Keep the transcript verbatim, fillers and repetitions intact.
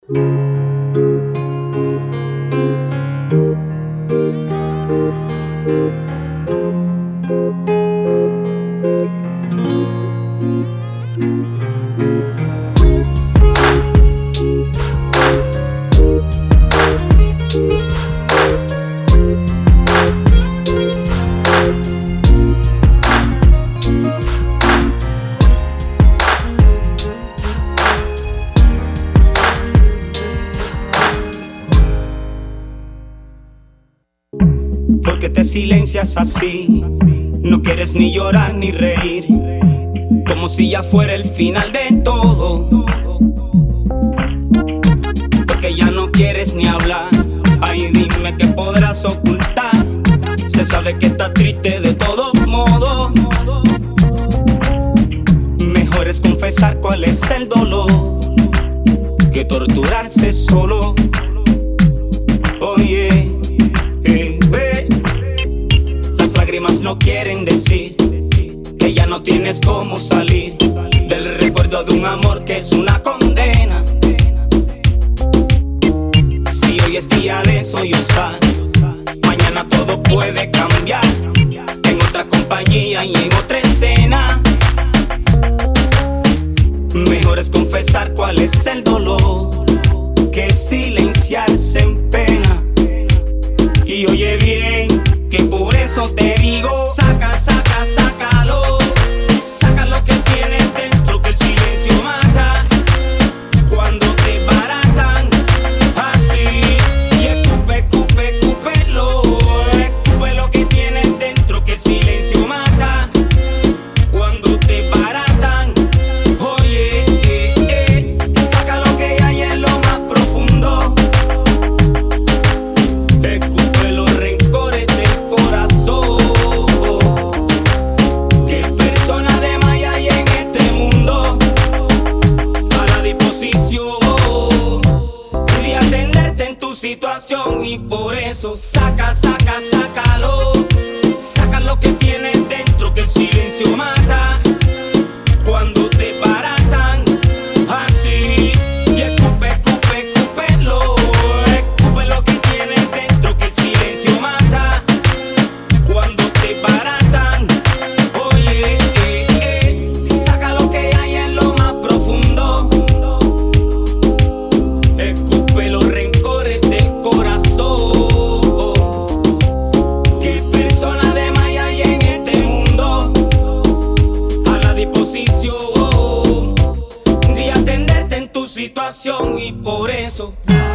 Porque te silencias así, no quieres ni llorar ni reír, como si ya fuera el final de todo. Porque ya no quieres ni hablar, ay dime qué podrás ocultar. Se sabe que estás triste de todo modo. Mejor es confesar cuál es el dolor que torturarse solo. Oye, eh, ve. Las lágrimas no quieren decir que ya no tienes cómo salir del recuerdo de un amor que es una condena. Si hoy es día de sollozar, mañana todo puede cambiar, en otra compañía y en otra escena. Mejor es confesar cuál es el dolor que silenciarse en pena. Y oye bien, que por eso te digo: saca, saca, sácalo. Saca lo que tienes dentro, que el silencio mata. Cuando te baratan así, y escupe, escupe, escúpelo. Escupe lo que tienes dentro, que el silencio mata. Cuando te baratan, oye, eh, eh, saca lo que hay en lo más profundo. Escupe los rencores del corazón. Qué persona de más hay en este mundo, a la disposición de atenderte en tu situación. Y por eso saca, saca, sácalo. Saca lo que tienes dentro, que el silencio mata. Cuando te baratan así, y escupe, escupe, escúpelo. Escupe lo que tienes dentro, que el silencio mata. Cuando te baratan, oye, eh, eh, saca lo que hay en lo más profundo. Escupe los rencores del corazón. Qué persona de más hay en este mundo, a la disposición de atenderte en tu situación. Y por eso